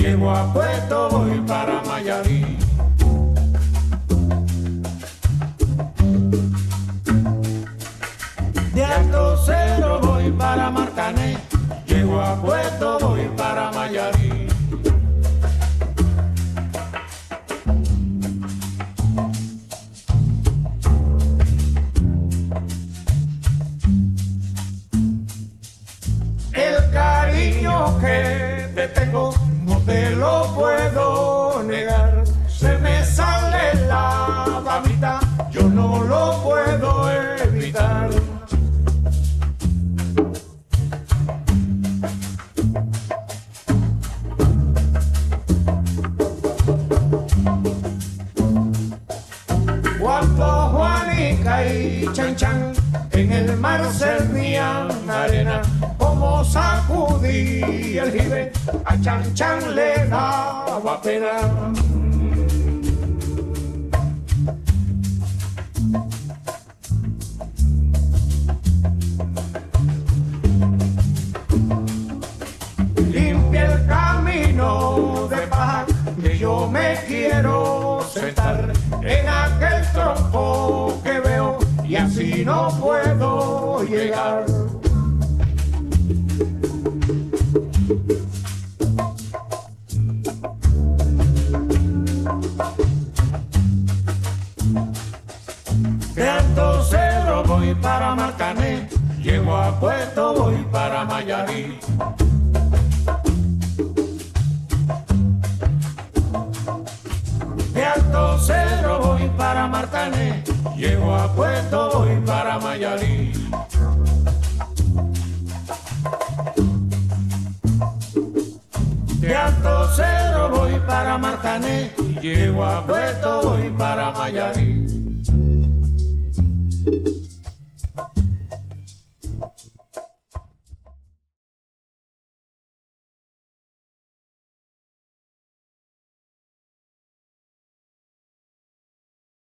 llego a Puerto, voy para Mayarí. De Alto Cero voy para Marcané, llego a Puerto, voy para Mayarí. El cariño que te tengo no te lo puedo negar. Se me sale la babita, yo no lo puedo evitar. Cuando Juanica y Chan Chan en el mar cernían arena, como sacudí el jibe, a Chan Chan le daba pena. Limpia el camino de paja, que yo me quiero sentar en aquel tronco que veo, y así no puedo llegar. De Alto Cero voy para Marcané, llego a Puerto, voy para Mayarí. De Alto Cero voy para Marcané, llego a Puerto, voy para Mayarí. De Alto Cero voy para Marcané, llego a Puerto, voy para Mayarí.